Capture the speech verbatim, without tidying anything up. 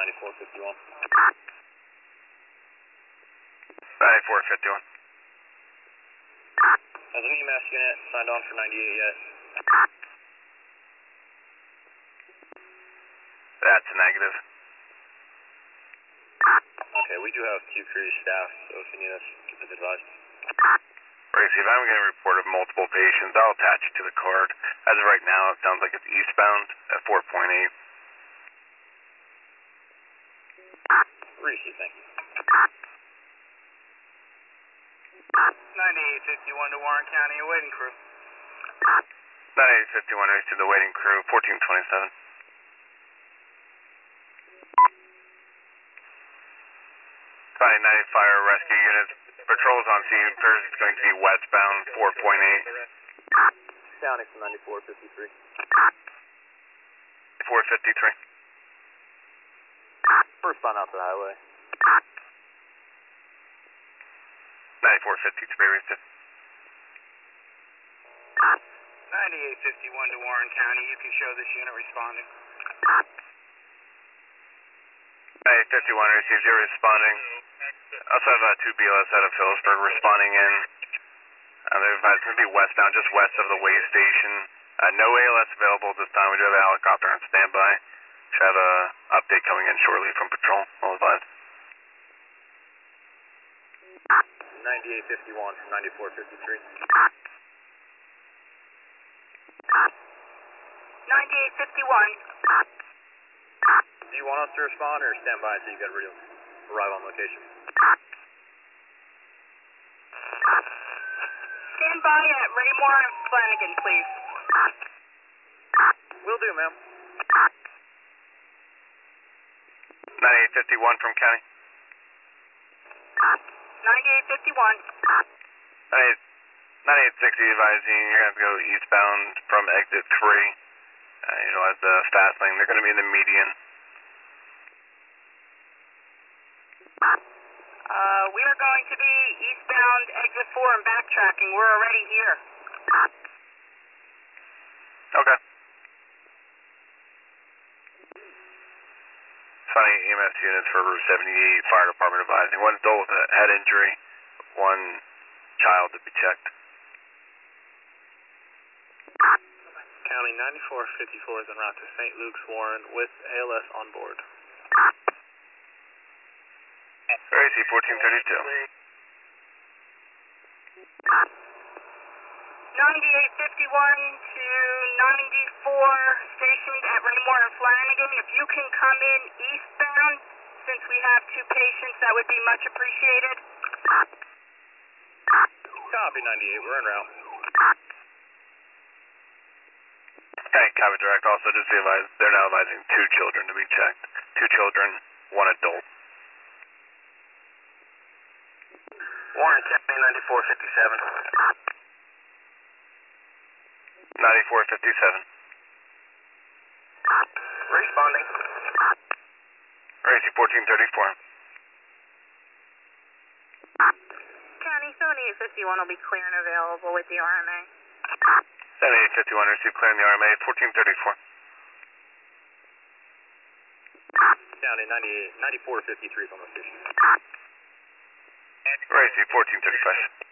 ninety-four fifty-one. ninety-four fifty-one. Has an E M S unit signed on for ninety-eight yet? That's a negative. Okay, we do have Q Crew staff, so if you need us, keep us advised. Racy, if I'm getting a report of multiple patients, I'll attach it to the card. As of right now, it sounds like it's eastbound at four point eight. Reese, thank you. ninety-eight fifty-one to Warren County, awaiting crew. ninety-eight fifty-one, Race to the waiting crew, fourteen twenty-seven. County ninety fire rescue units. Patrols on scene. Appears it's going to be westbound, four point eight. County from ninety-four fifty-three. four fifty-three. First bound out to the highway. ninety-four fifty-three, Race to. ninety-eight fifty-one to Warren County, you can show this unit responding. ninety-eight fifty-one, Race to, zero responding. Also have uh, two B L S out of Phillipsburg responding in. Uh, they're advised to be westbound, just west of the way station. Uh, no A L S available at this time. We do have a helicopter on standby. Should have a update coming in shortly from patrol. All advised. ninety-eight fifty-one from ninety-four fifty-three. ninety-eight fifty-one. Do you want us to respond or stand by until you get ready to arrive on location? Stand by at Raymore and Flanagan, please. Will do, ma'am. ninety-eight fifty-one from County. ninety-eight fifty-one. ninety-eight sixty advising you're going to have to go eastbound from exit three. Uh, utilize the fast lane. They're going to be in the median. Uh, we are going to be eastbound exit four and backtracking. We're already here. Okay. Sunny E M S units for Route seventy-eight, Fire Department advising. One adult with a head injury, one child to be checked. County ninety-four fifty-four is en route to Saint Luke's Warren with A L S on board. Racy, fourteen thirty-two. ninety-eight fifty-one to ninety-four, stationed at Raymore and Flanagan. If you can come in eastbound, since we have two patients, that would be much appreciated. Copy ninety-eight, we're en route. Okay, Copy Direct. Also, just be advised, they're now advising two children to be checked. Two children, one adult. Warren County ninety-four fifty-seven. ninety-four fifty-seven. Responding. Racy, fourteen thirty-four. County seventy-eight fifty-one will be clear and available with the R M A. seventy-eight fifty-one, receive clearing the R M A, fourteen thirty-four. County ninety-eight, ninety-four fifty-three is on location. Racy, fourteen thirty-five.